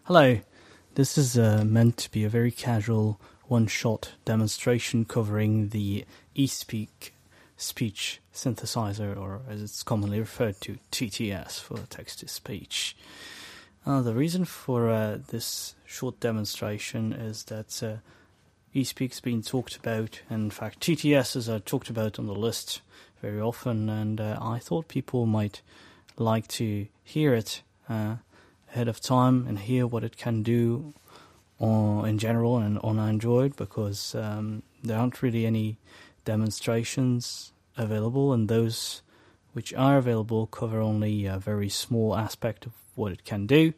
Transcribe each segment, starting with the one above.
Hello, this is meant to be a very casual one-shot demonstration covering the eSpeak speech synthesizer, or as it's commonly referred to, TTS for text-to-speech. The reason for this short demonstration is that eSpeak's been talked about, and in fact TTS are talked about on the list very often, and I thought people might like to hear it ahead of time and hear what it can do in general and on Android, because there aren't really any demonstrations available, and those which are available cover only a very small aspect of what it can do.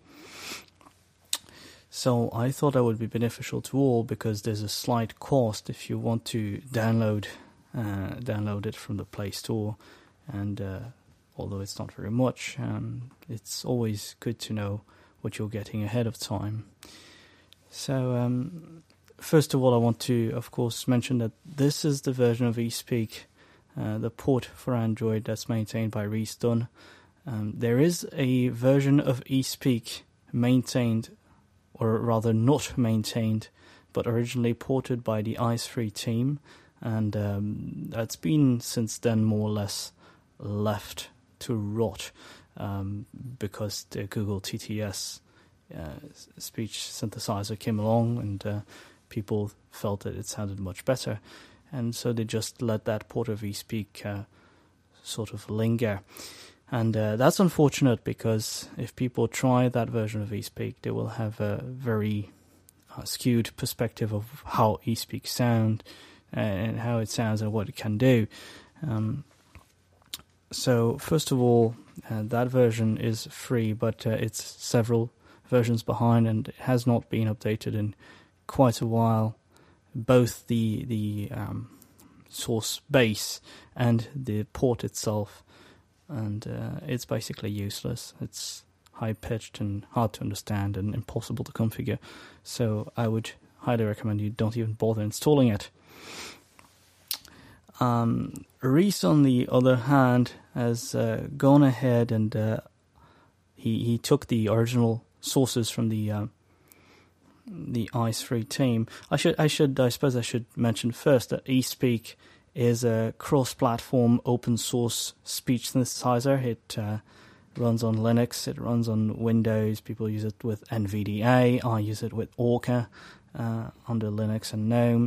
So I thought that would be beneficial to all, because there's a slight cost if you want to download it from the Play Store, and although it's not very much, it's always good to know what you're getting ahead of time. So first of all, I want to, of course, mention that this is the version of eSpeak, the port for Android that's maintained by Rhys Dunn. There is a version of eSpeak maintained, or rather not maintained, but originally ported by the ICE3 team, and that's been since then more or less left to rot, because the Google TTS speech synthesizer came along, and people felt that it sounded much better, and so they just let that port of eSpeak sort of linger. And that's unfortunate, because if people try that version of eSpeak, they will have a very skewed perspective of how eSpeak sound and how it sounds and what it can do. So first of all, that version is free, but it's several versions behind, and it has not been updated in quite a while. Both the source base and the port itself, and it's basically useless. It's high-pitched and hard to understand and impossible to configure. So I would highly recommend you don't even bother installing it. Rhys, on the other hand, has gone ahead and he took the original sources from the ICE3 team. I suppose I should mention first that eSpeak is a cross-platform open-source speech synthesizer. It runs on Linux, it runs on Windows. People use it with NVDA. I use it with Orca under Linux and GNOME.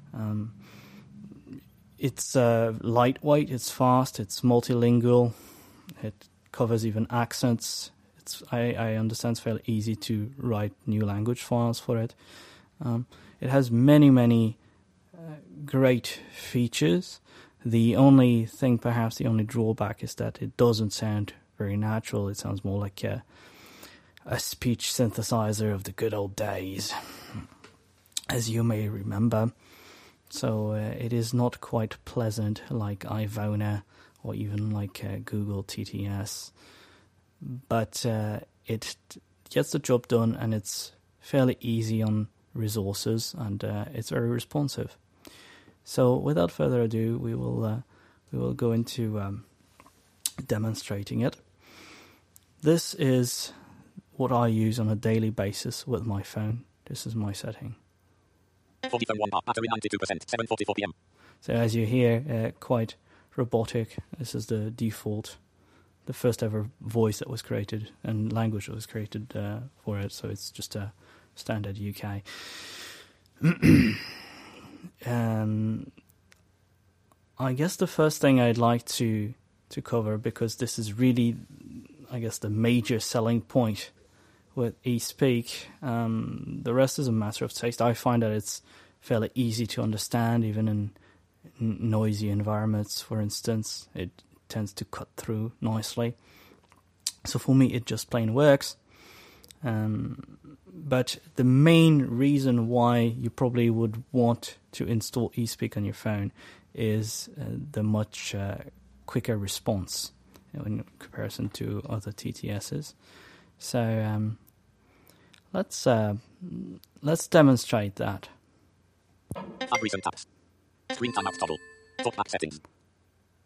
It's lightweight, it's fast, it's multilingual, it covers even accents. I understand it's fairly easy to write new language files for it. It has many great features. The only thing, perhaps the only drawback, is that it doesn't sound very natural. It sounds more like a speech synthesizer of the good old days, as you may remember. So it is not quite pleasant like Ivona or even like Google TTS. But it gets the job done, and it's fairly easy on resources, and it's very responsive. So without further ado, we will go into demonstrating it. This is what I use on a daily basis with my phone. This is my setting. 40 phone 1 bar, battery 92%, 7:44 p.m. So as you hear, quite robotic. This is the default, the first ever voice that was created and language that was created for it. So it's just a standard UK. I guess the first thing I'd like to cover, because this is really, I guess, the major selling point with eSpeak. The rest is a matter of taste. I find that it's fairly easy to understand, even in noisy environments, for instance. It tends to cut through nicely. So for me, it just plain works. But the main reason why you probably would want to install eSpeak on your phone is the much quicker response in comparison to other TTSs. So let's demonstrate that. Add recent tabs. Screen timeout toggle. Talkback settings.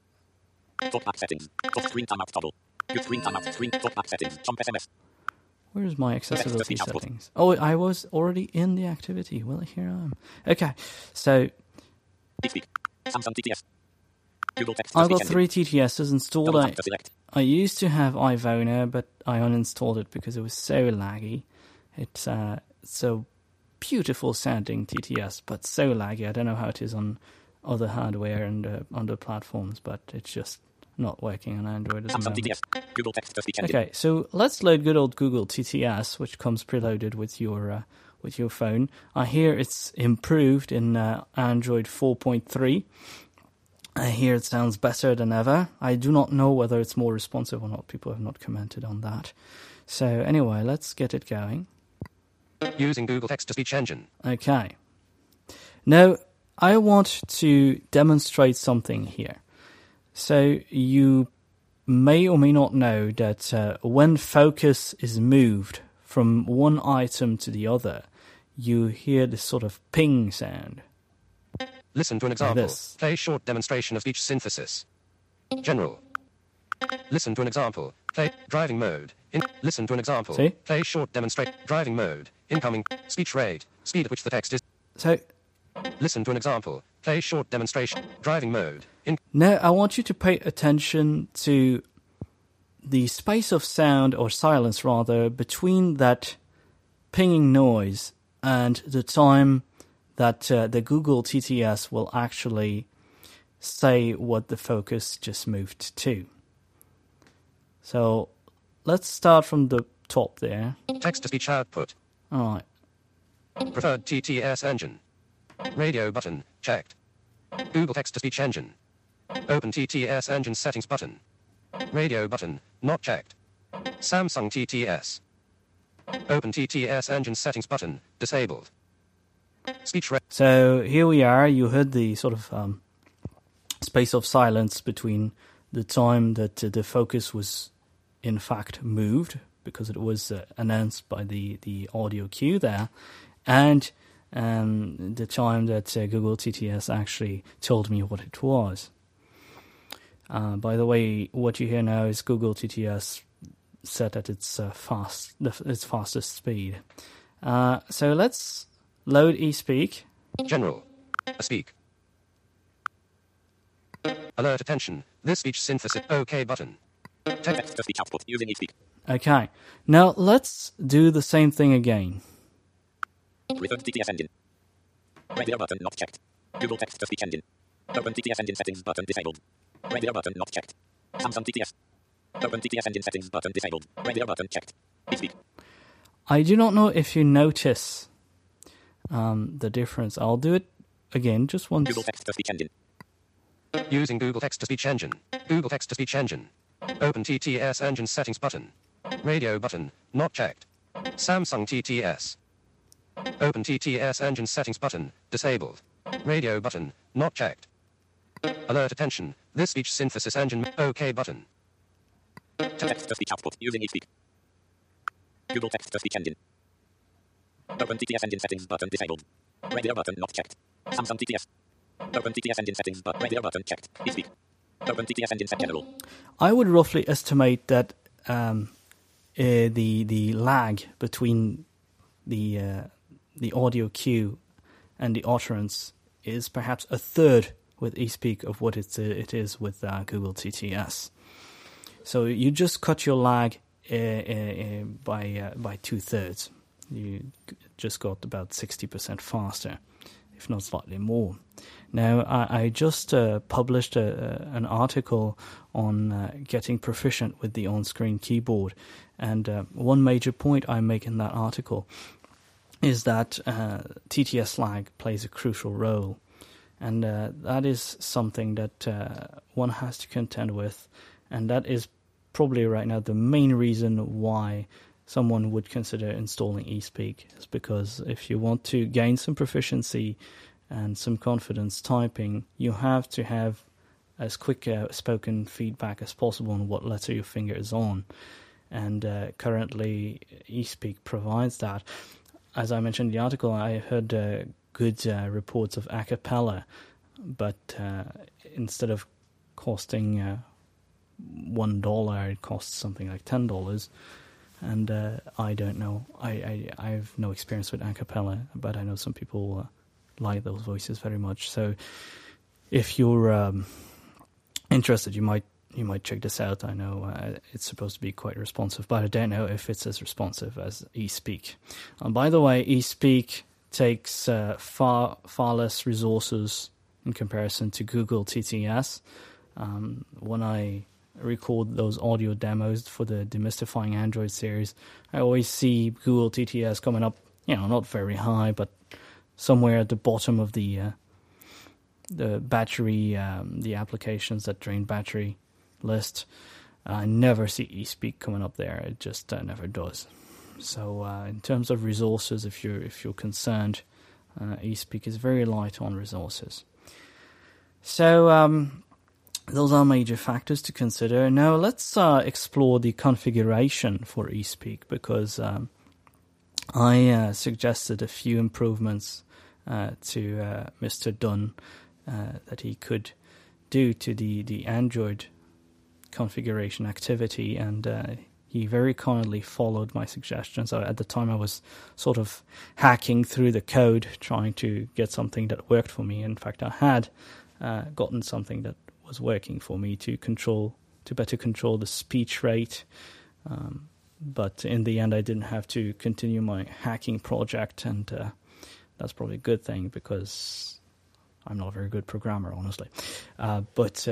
Talkback settings. Screen timeout toggle. Good screen timeout. Screen talkback settings. Jump SMS. Where is my accessibility speech output. settings? Oh, I was already in the activity. Well, here I am. Okay, so DeepSpeak. Samsung TTS. Google Text. I've Speech got Engine. 3 TTSs installed. Double tap to select. I used to have Ivona, but I uninstalled it because it was so laggy. It's so beautiful sounding TTS, but so laggy. I don't know how it is on other hardware and other platforms, but it's just not working on Android at the Samsung moment. TTS. Google Text. Speech Engine. Okay, so let's load good old Google TTS, which comes preloaded with your phone. I hear it's improved in Android 4.3. I hear it sounds better than ever. I do not know whether it's more responsive or not. People have not commented on that. So anyway, let's get it going. Using Google Text-to-Speech Engine. Okay. Now, I want to demonstrate something here. So you may or may not know that when focus is moved from one item to the other, you hear this sort of ping sound. Listen to an example. this. Play short demonstration of speech synthesis. General. Listen to an example. Play driving mode. Listen to an example. See? Play short demonstrate driving mode. Incoming speech rate. Speed at which the text is. So Listen to an example. Play short demonstration. Driving mode. now I want you to pay attention to the space of sound, or silence rather, between that pinging noise and the time that the Google TTS will actually say what the focus just moved to. So let's start from the top there. Text-to-speech output. All right. Preferred TTS engine. Radio button. Checked. Google Text-to-Speech engine. Open TTS engine settings button. Radio button. Not checked. Samsung TTS. Open TTS engine settings button. Disabled. Speech rate. So here we are. You heard the sort of space of silence between the time that the focus was in fact moved, because it was announced by the audio cue there, and the time that Google TTS actually told me what it was. By the way, what you hear now is Google TTS set at its fastest speed. So let's load eSpeak. General. Speak. Alert attention. This speech synthesis. OK button. Text to speech output using eSpeak. Okay. Now let's do the same thing again. Preferred TTS engine. Radio button not checked. Google Text to speech engine. Open TTS engine settings button disabled. Radio button not checked. Samsung TTS. Open TTS engine settings button disabled. Radio button checked. eSpeak. I do not know if you notice the difference. I'll do it again just once. Google Text to speech engine. Using Google Text-to-Speech engine. Google Text-to-Speech engine. Open TTS engine settings button. Radio button. Not checked. Samsung TTS. Open TTS engine settings button. Disabled. Radio button. Not checked. Alert attention. This speech synthesis engine. OK button. Text to speech output using eSpeak. Google Text to speech engine. Open TTS engine settings button disabled. Radio button not checked. Samsung TTS. Open TTS engine settings but radio button checked. eSpeak. Open TTS engine set general. I would roughly estimate that the lag between the audio cue and the utterance is perhaps a third with eSpeak of what it is with Google TTS. So you just cut your lag by 2/3. You just got about 60% faster, if not slightly more. Now, I just published an article on getting proficient with the on-screen keyboard, and one major point I make in that article is that TTS lag plays a crucial role, and that is something that one has to contend with, and that is probably right now the main reason why someone would consider installing eSpeak, is because if you want to gain some proficiency and some confidence typing, you have to have as quick spoken feedback as possible on what letter your finger is on. And currently, eSpeak provides that. As I mentioned in the article, I heard good reports of a cappella, but instead of costing $1, it costs something like $10. and I don't know. I have no experience with a cappella, but I know some people like those voices very much. So if you're interested, you might check this out. I know it's supposed to be quite responsive, but I don't know if it's as responsive as eSpeak. And by the way, eSpeak takes far less resources in comparison to Google TTS. When I record those audio demos for the Demystifying Android series, I always see Google TTS coming up, not very high, but somewhere at the bottom of the battery, the applications that drain battery list. I never see eSpeak coming up there. It just never does. So in terms of resources, if you're concerned, eSpeak is very light on resources. So those are major factors to consider. Now let's explore the configuration for eSpeak, because I suggested a few improvements to Mr. Dunn that he could do to the Android configuration activity, and he very kindly followed my suggestions. So at the time I was sort of hacking through the code trying to get something that worked for me. In fact, I had gotten something that was working for me to better control the speech rate, but in the end I didn't have to continue my hacking project, and that's probably a good thing, because I'm not a very good programmer, honestly. But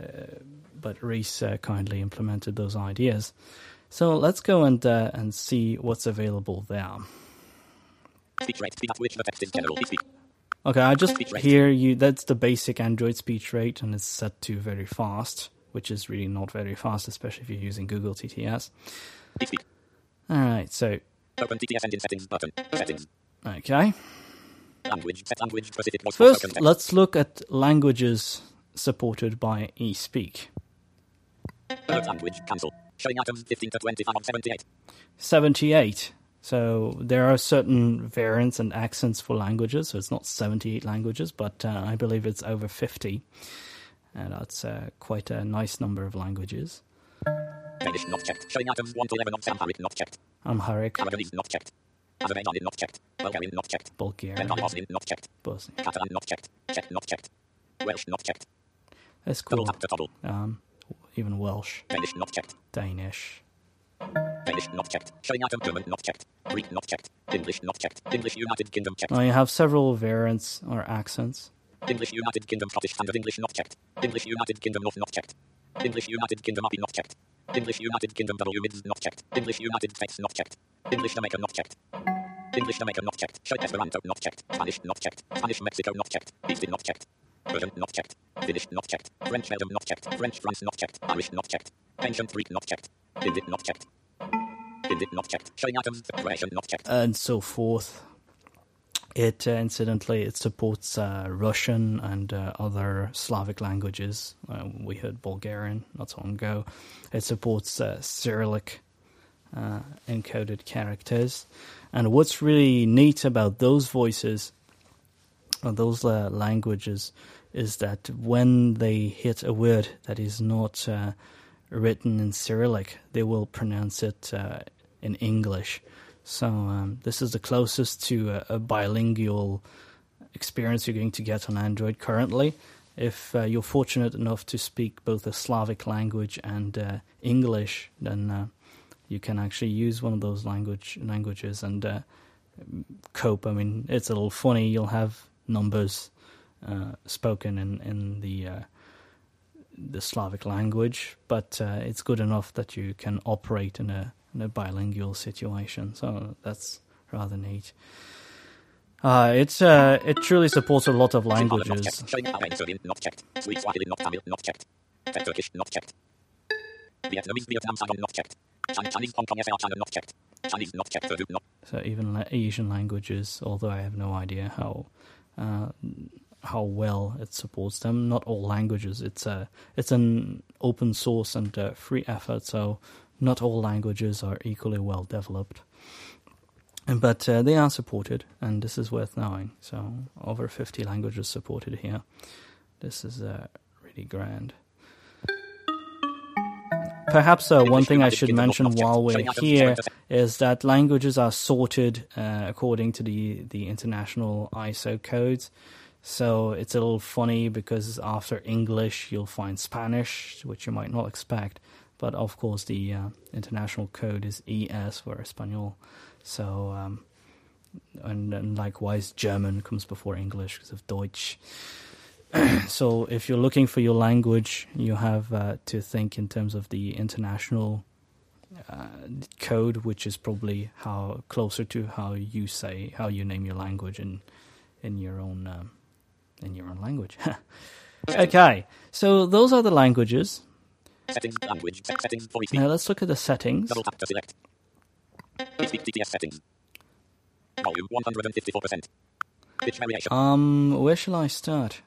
Reese kindly implemented those ideas. So let's go and see what's available there. Speech rate, speed at which the text is general. Speak. Okay, I just hear you. That's the basic Android speech rate, and it's set to very fast, which is really not very fast, especially if you're using Google TTS. Speak. All right, so Open TTS engine settings button. Settings. Okay. Language. Set language specific voice. First, let's look at languages supported by eSpeak. Language cancel. Showing items 15 to 25 on 78. 78. So there are certain variants and accents for languages, so it's not 78 languages, but I believe it's over 50. And that's quite a nice number of languages. Danish not checked. Showing items 1 to 11 on Amharic not checked. Amharic. Aragonese not checked. Azerbaijani not checked. Bulgarian not checked. Bulgarian. Bosnian not checked. Bosnian. Catalan not checked. Czech not checked. Welsh not checked. That's cool. Double tap to toggle. Even Welsh. Danish not checked. Danish. Danish not checked. Showing item German not checked. Greek not checked. English not checked. English United Kingdom checked. Now you have several variants or accents. English United Kingdom Scottish Standard English not checked. English United Kingdom North not checked. English United Kingdom RP not checked. English United Kingdom W Mids not checked. English United States not checked. English Jamaica not checked. English Jamaica not checked. Show Esperanto not checked. Spanish not checked. Spanish Mexico not checked. Eastern not checked. Persian not checked. Finnish not checked. French Belgium not checked. French France not checked. Irish not checked. Ancient Greek not checked. Indic not checked. Indic not checked. Showing items. Croatian not checked. And so forth. It incidentally it supports Russian and other Slavic languages. We heard Bulgarian not so long ago. It supports Cyrillic encoded characters. And what's really neat about those voices, or those languages, is that when they hit a word that is not written in Cyrillic, they will pronounce it in English. So this is the closest to a bilingual experience you're going to get on Android currently. If you're fortunate enough to speak both a Slavic language and English, then you can actually use one of those languages and cope. I mean, it's a little funny. You'll have numbers spoken in the Slavic language, but it's good enough that you can operate in a bilingual situation. So that's rather neat. It truly supports a lot of languages. Not checked. Sweet Swahili not Tamil not checked. Turkish not checked. Vietnamese Vietnam Saigon not checked. Chinese Hong Kong SAR China not checked. Chinese not checked. Not. So even Asian languages, although I have no idea how well it supports them. Not all languages. It's an open source and free effort, so not all languages are equally well developed. But they are supported, and this is worth knowing. So over 50 languages supported here. This is really grand. Perhaps one English thing I United should Kingdom mention not checked. while we're Showing items, here showing is that languages are sorted according to the international ISO codes. So it's a little funny because after English you'll find Spanish, which you might not expect. But of course the international code is ES for Espanol. So and likewise German comes before English because of Deutsch. So if you're looking for your language, you have to think in terms of the international code, which is probably how closer to how you name your language in your own language. Okay, so those are the languages. Settings, language, settings, voice. Now let's look at the settings. Double tap to select. Speak TTS settings. Volume 154%. Pitch variation. Where shall I start?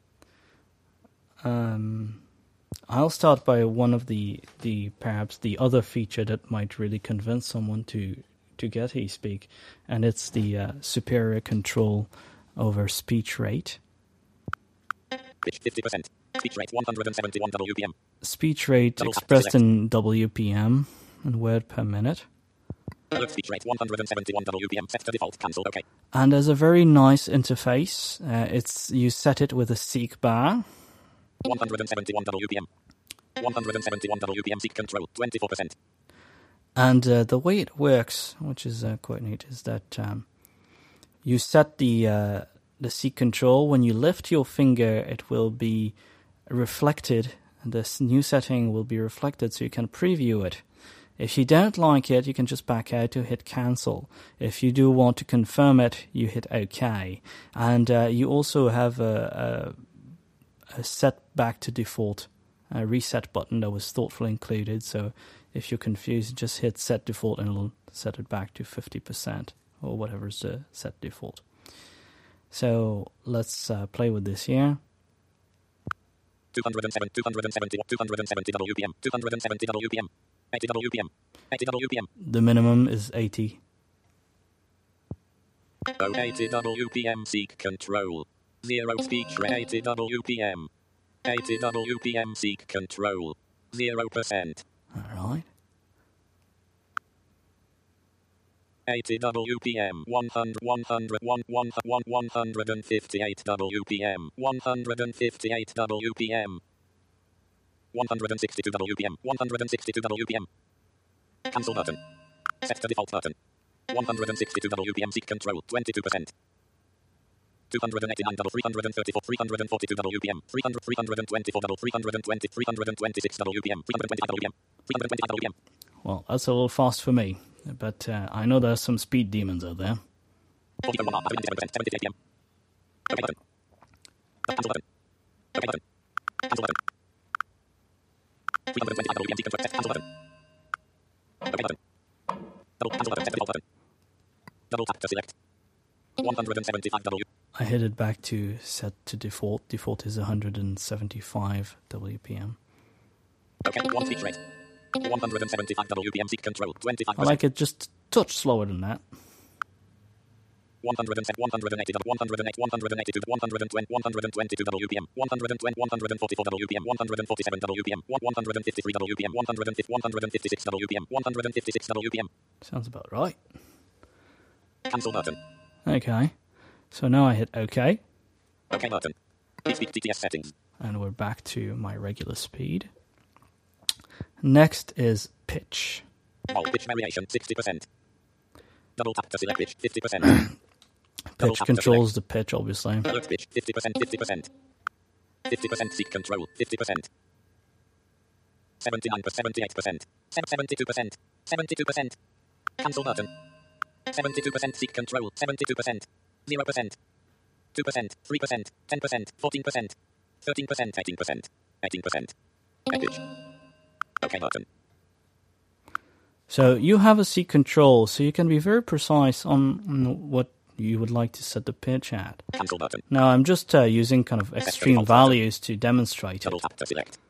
I'll start by one of the perhaps the other feature that might really convince someone to get eSpeak, and it's the superior control over speech rate. Pitch 50%. Speech rate 171 WPM. Speech rate expressed in WPM and word per minute. Alert speech rate 171 WPM. Set to default. Cancel. OK. And there's a very nice interface. You set it with a seek bar. 171 WPM. 171 WPM seek control, 24%. And the way it works, which is quite neat, is that you set the seek control. When you lift your finger, it will be reflected. This new setting will be reflected, so you can preview it. If you don't like it, you can just back out to hit cancel. If you do want to confirm it, you hit OK. And you also have a set back to default reset button that was thoughtfully included. So if you're confused, just hit set default and it'll set it back to 50% or whatever's the set default. So let's play with this here. 270 WPM, 270 WPM, 80 WPM, 80 WPM. The minimum is 80. 80 WPM seek control. 0 speech rate 80 WPM. 80 WPM seek control. 0%. Alright. 80 WPM. 158 WPM. 158 WPM. 162 WPM. 162 WPM. Cancel button. Set to default button. 162 WPM seek control. 22%. 289 334 342 WPM 324 326 WPM 325 WPM 325 WPM. Well, that's a little fast for me, but I know there's some speed demons out there. 47 WPM. OK button. Cancel button. OK button. Cancel button. 325 WPM seek control. Cancel button. OK button. Double cancel button. Set default button. Double tap to select. 175 W. I hit it back to set to default. Default is 175 WPM. Okay, one speech rate. 175 WPM seek control, 25%. I like it just a touch slower than that. 180, 182, 122 WPM, 120, 144 WPM, 147 WPM, 153 WPM, 156 WPM, 156 WPM. Sounds about right. Cancel button. Okay. So now I hit OK. OK button. Speak TTS settings. And we're back to my regular speed. Next is pitch. All pitch variation 60%. Double tap to select pitch 50%. Pitch controls the pitch, obviously. Alert pitch 50%, 50%. 50% seek control 50%. 79%, 78%. 72%. 72%. Cancel button. 72% seek control 72%. 0%. 2%, 3%, 10%, 14%, 13%, 18%, 18%. Pitch. OK button. So you have a seek control, so you can be very precise on what you would like to set the pitch at. Cancel button. Now I'm just using kind of extreme values to demonstrate it. Double tap to select.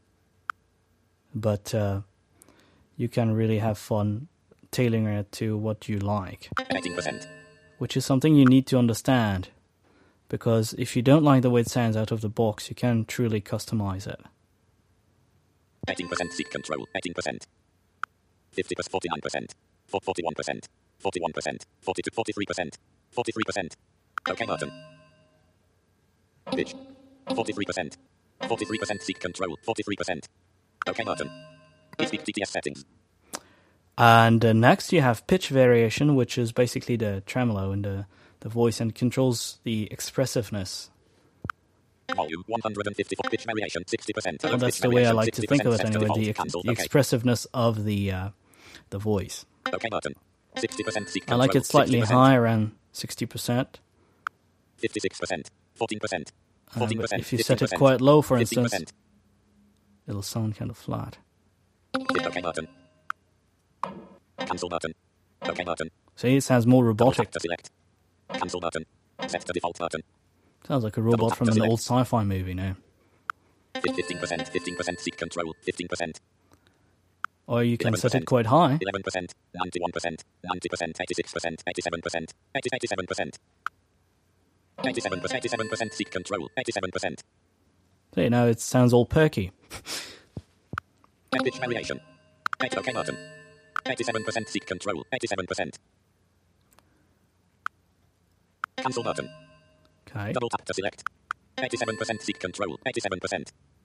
But you can really have fun tailoring it to what you like. 18%. Which is something you need to understand. Because if you don't like the way it sounds out of the box, you can truly customize it. 18% seat control. 18%. 50%. 49%. 41%. 41%. 42. 43%. 43%. OK button. Pitch. 43%. 43% seat control. 43%. OK button. Speak TTS settings. And next you have pitch variation, which is basically the tremolo in the voice and controls the expressiveness. Volume 154. Pitch variation 60%. Well, that's the way I like to think of it anyway, the expressiveness of the voice. OK button. 60% seat control. I like it slightly 60%. high, around 60%. 56%. 14%. But 14%. if you set it 50%, quite low, for 15%. instance, it'll sound kind of flat. Hit OK button. Cancel button. OK button. See, it sounds more Double robotic. tap to select. Cancel button. Set to default button. Sounds like a robot tap from to an select. old sci-fi movie now. 15%. 15% seat control. 15%. Or you can set it 11%. quite high. 11%. 91%. 90%. 86%. 87%. 87%. 87% seat control. 87%. So, you know, it sounds all perky. Pitch variation. OK button. 87% seat control. 87%. Cancel button. Okay. Double tap to select. 87% seat control. 87%.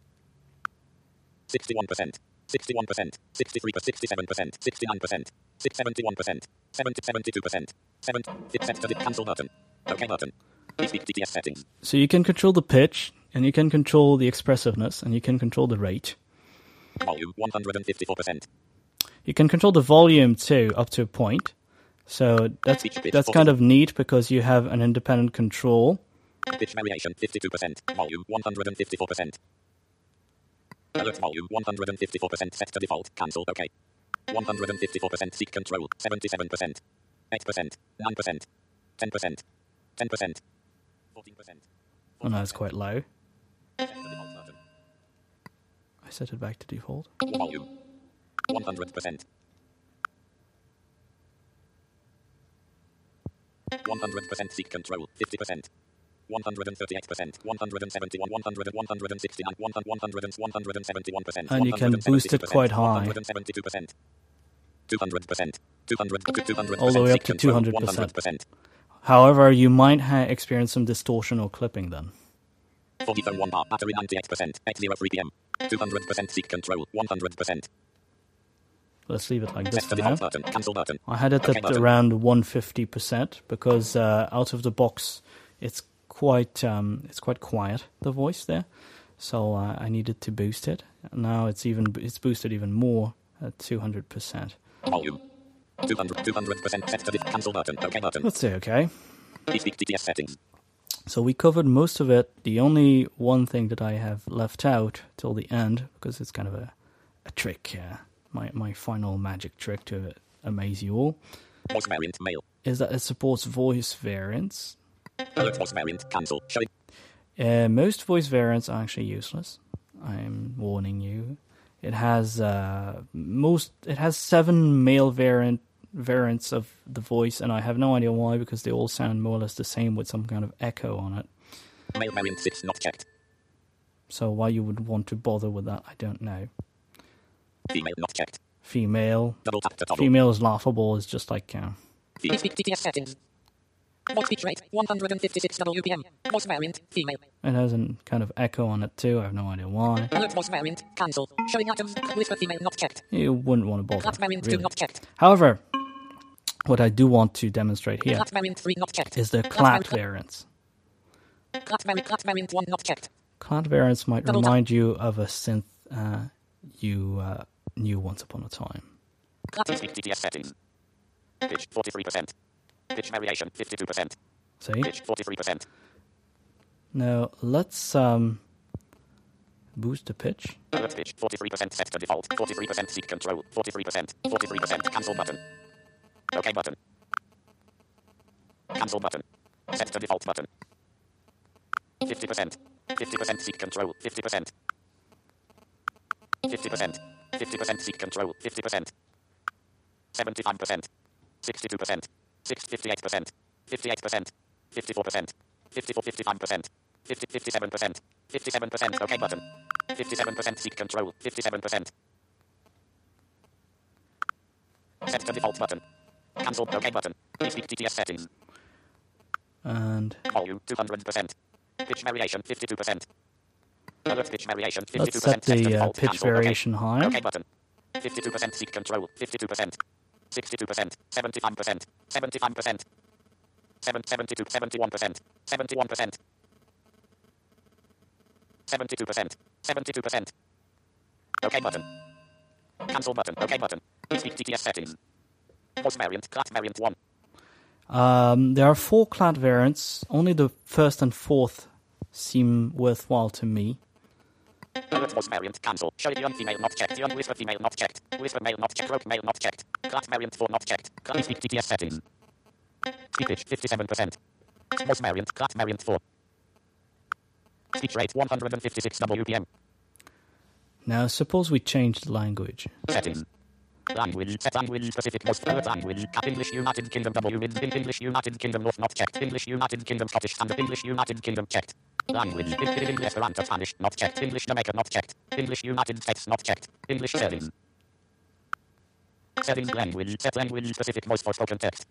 61%. 61%. 63%. 67%. 69%. 71%. 72%. 7. Set to the cancel button. OK button. Speak TTS settings. So you can control the pitch, and you can control the expressiveness, and you can control the rate. Volume 154%. You can control the volume too, up to a point. So that's kind of neat because you have an independent control. Pitch variation 52%. Volume 154%. Alert volume 154% set to default. Cancel. OK. 154% seat control. 77%. 8%. 9%. 10%. 10%. 14%. Oh no, it's quite low. Set to default button. I set it back to default. Volume 100%. 100% seat control. 50%. 138%. 171. 100. 169. 171%. And you can boost it quite high. 172%. 200%. 200%. All the way up to 200%. However, you might experience some distortion or clipping then. 40 1 bar. Battery 98%. 803 PM. 200% seat control. 100%. Let's leave it like this Set for to now. default button. Cancel button. I had it OK at button. around 150% because out of the box it's quite quiet, the voice there. So I needed to boost it. Now it's boosted even more at 200%. Volume 200% set to the cancel button. OK button. Let's say okay. Speak TTS settings. So we covered most of it. The only one thing that I have left out till the end, because it's kind of a trick, my final magic trick to amaze you all, Voice variant male. is that it supports voice variants. Alert voice variant cancel. Showing. Most voice variants are actually useless. I'm warning you. It has 7 male variants of the voice, and I have no idea why, because they all sound more or less the same with some kind of echo on it. Male variant 6 not checked. So why you would want to bother with that, I don't know. Female not checked. Female. Double tap to toggle. Female is laughable. It's just like Speak TTS settings. Voice pitch rate 156 WPM. Voice variant female. it has a kind of echo on it too. I have no idea why. Alert voice variant cancel. Showing items. Whisper female not checked. You wouldn't want to bother. Clat variant 2 Really. not checked. However, what I do want to demonstrate here Clat variant 3 not checked. is the clat variants. Clat variant 1 not checked. Clat variants might Double tap. remind you of a synth you knew once upon a time. Speak TTS settings. Pitch 43%. Pitch variation 52%. See? Pitch 43%. Now let's boost the pitch. Alert pitch 43% set to default. 43% seat control. 43%. 43% cancel button. OK button. Cancel button. Set to default button. 50%. 50% seat control. 50%. 50%. 50% seat control. 50%. 75%. 62%. 58%. 58%. 54%. 54. 55%. 57%. 57%. OK button. 57% seek control. 57%. Set to default button. Cancel OK button. Speak TTS settings. And Volume 200%. Pitch variation 52%. Alert pitch variation 52%. let's set the pitch variation higher. OK button. 52% seek control. 52%. 62%. 75%. 75%. 72. 71%. 71%. 72%. 72%. OK button. Cancel button. OK button. Speak TTS settings. Voice variant. Clat variant 1. There are 4 clat variants. Only the first and fourth seem worthwhile to me. Alert voice variant. Cancel. Sheridian female not checked. Young whisper female not checked. Whisper male not checked. Croak male not checked. Clat variant 4 not checked. Clat speak TTS settings. Speech pitch 57%. Voice variant. Clat variant 4. Speech rate 156 WPM. Now, suppose we change the language. Settings. Language. Set language specific. Most alert language. Cap English United Kingdom W. English United Kingdom North not checked. English United Kingdom Scottish Standard. English United Kingdom checked. Language. English Esperanto Spanish not checked. English Jamaica not checked. English United States not checked. English settings. Settings language. Set language specific voice for spoken text.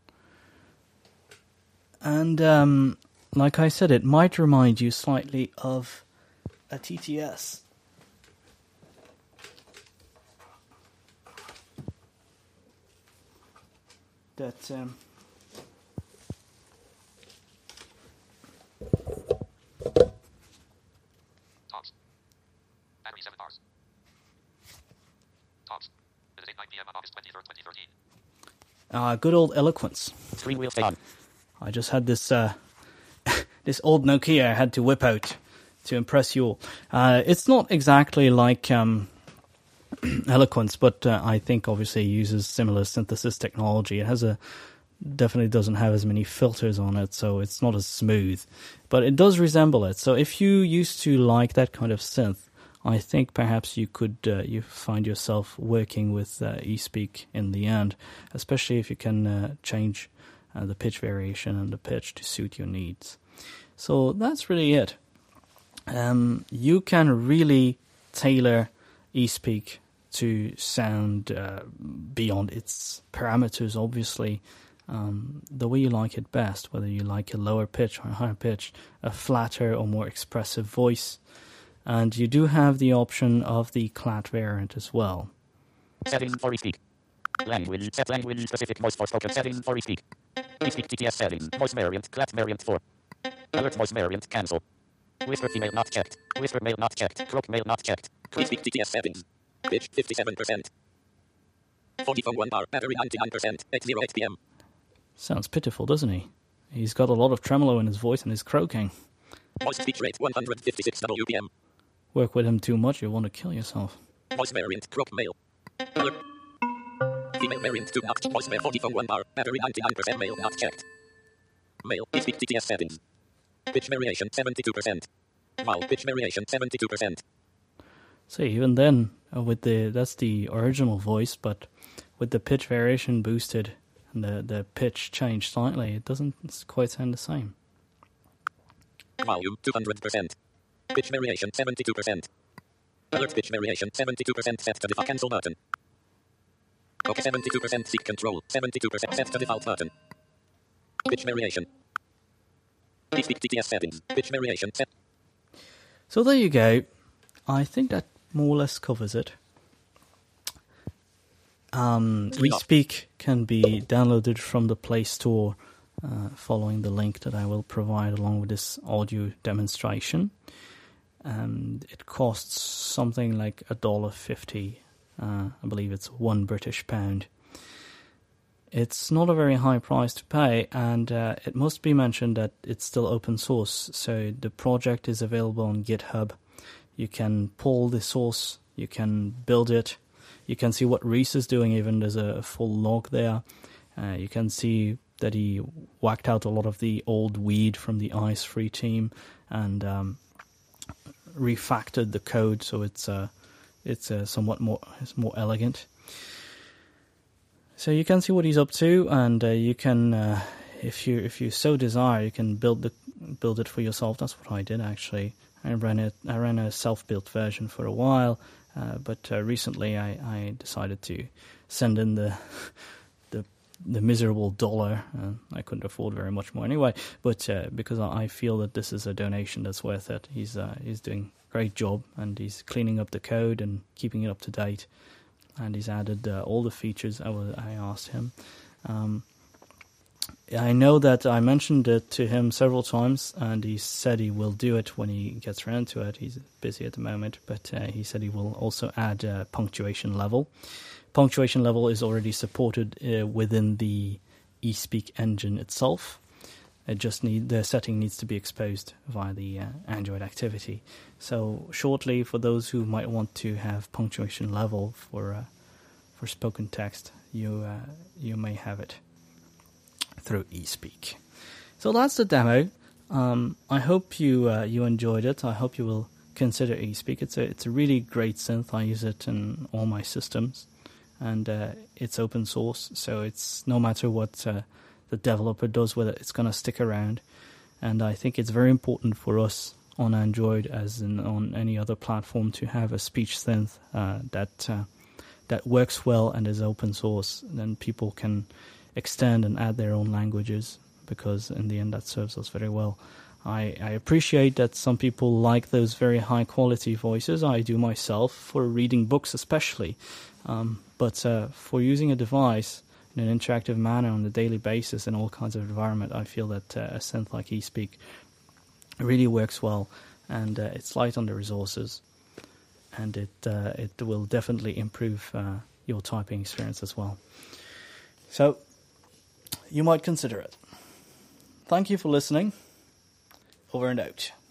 And like I said, it might remind you slightly of a TTS. That Talks. Battery 7 bars. Talks. It is 8:09 p.m. on August 23rd, 2013. good old eloquence. Screen wheel stay on. I just had this this old Nokia I had to whip out to impress you all. It's not exactly like eloquence, but I think obviously it uses similar synthesis technology. It has definitely doesn't have as many filters on it, so it's not as smooth, but it does resemble it. So if you used to like that kind of synth, I think perhaps you could you find yourself working with eSpeak in the end, especially if you can change the pitch variation and the pitch to suit your needs. So that's really it. You can really tailor eSpeak to sound beyond its parameters, obviously, the way you like it best, whether you like a lower pitch or a higher pitch, a flatter or more expressive voice. And you do have the option of the clat variant as well. Settings for eSpeak. Language. Set language specific voice for spoken. Settings for eSpeak. eSpeak TTS settings. Voice variant. Clat variant 4. Alert voice variant. Cancel. Whisper female not checked. Whisper male not checked. Croak male not checked. eSpeak TTS settings. Pitch 57%. 40 phone 1 bar. Battery 99%. 808 PM. Sounds pitiful, doesn't he? He's got a lot of tremolo in his voice and his croaking. Voice speech rate 156 WPM. Work with him too much, you'll want to kill yourself. Voice variant. Croak male. Alert. Female variant 2 not. Voice variant 40 phone 1 bar. Battery 99%. Male not checked. Male. eSpeak TTS settings. Pitch variation 72%. Wow. Pitch variation 72%. So even then, that's the original voice, but with the pitch variation boosted and the pitch changed slightly, it doesn't quite sound the same. Volume 200%. Pitch variation 72%. Alert pitch variation 72% set to default cancel button. OK 72% seek control 72% set to default button. Pitch variation. eSpeak TTS settings. Pitch variation set. So there you go. I think that more or less covers it. eSpeak can be downloaded from the Play Store following the link that I will provide along with this audio demonstration. It costs something like $1.50. I believe it's £1 British. It's not a very high price to pay, and it must be mentioned that it's still open source, so the project is available on GitHub. You can pull the source, you can build it, you can see what Reese is doing, even there's a full log there. You can see that he whacked out a lot of the old weed from the ICE3 team and refactored the code so it's somewhat more elegant. So you can see what he's up to, and you can, if you so desire, you can build it for yourself. That's what I did actually. I ran a self-built version for a while, but recently I decided to send in the miserable $1. I couldn't afford very much more anyway, but because I feel that this is a donation that's worth it. He's doing a great job, and he's cleaning up the code and keeping it up to date, and he's added all the features I asked him. I know that I mentioned it to him several times, and he said he will do it when he gets around to it. He's busy at the moment, but he said he will also add punctuation level. Punctuation level is already supported within the eSpeak engine itself. The setting needs to be exposed via the Android activity. So shortly, for those who might want to have punctuation level for spoken text, you may have it through eSpeak. So that's the demo. I hope you enjoyed it. I hope you will consider eSpeak. It's a really great synth. I use it in all my systems, and it's open source, so it's no matter what the developer does with it, it's going to stick around. And I think it's very important for us on Android, as on any other platform, to have a speech synth that works well and is open source. Then people can extend and add their own languages, because in the end that serves us very well. I appreciate that some people like those very high quality voices. I do myself, for reading books especially. But for using a device in an interactive manner on a daily basis in all kinds of environment, I feel that a synth like eSpeak really works well, and it's light on the resources, and it will definitely improve your typing experience as well. So you might consider it. Thank you for listening. Over and out.